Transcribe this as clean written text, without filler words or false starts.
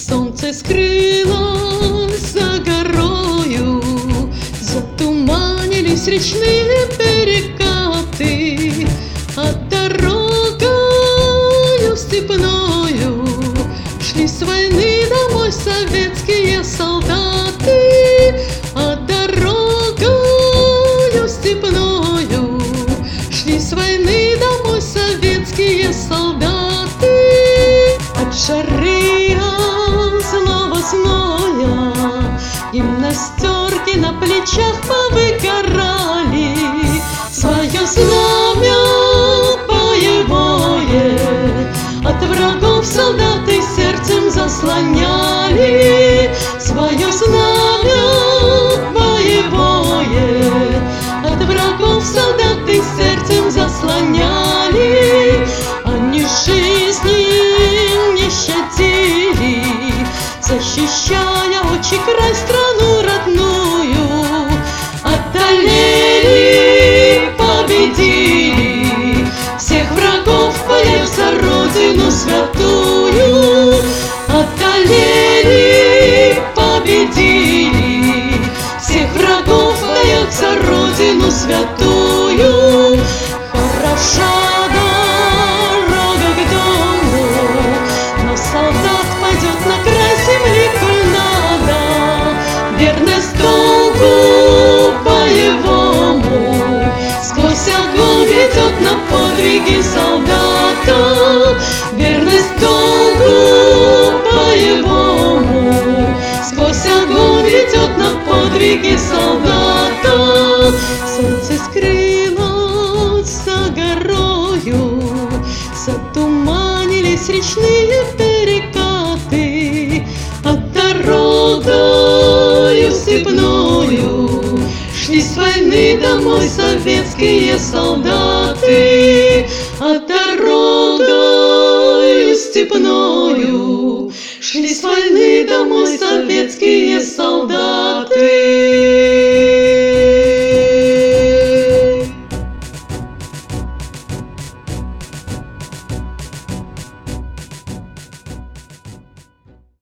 Солнце скрылось за горою, затуманились речные перекаты, а дорогою степною шли с войны домой советские солдаты, а дорогою степною шли с войны домой советские солдаты. От жары, от злого зноя гимнастерки на плечах повыгорали, свое знамя боевое от врагов солдаты сердцем заслоняли, свое знамя боевое от врагов солдаты сердцем заслоняли. Они жизни не щадили, защищая отчий край, страну родную. Одолели, победили всех врагов, поев за родину святую. Одолели, победили всех врагов, поев за родину святую. Хороша дорога к дому, но солдат пойдет на край земли, коль надо. Верность долгу боевому сквозь огонь ведет на подвиги солдата. Верность долгу боевому сквозь огонь ведет на подвиги солдата. Солнце скрылось за горою, затуманились речные перекаты, а дорогою степною шли с войны домой советские солдаты, а дорогою степною шли с войны домой советские солдаты.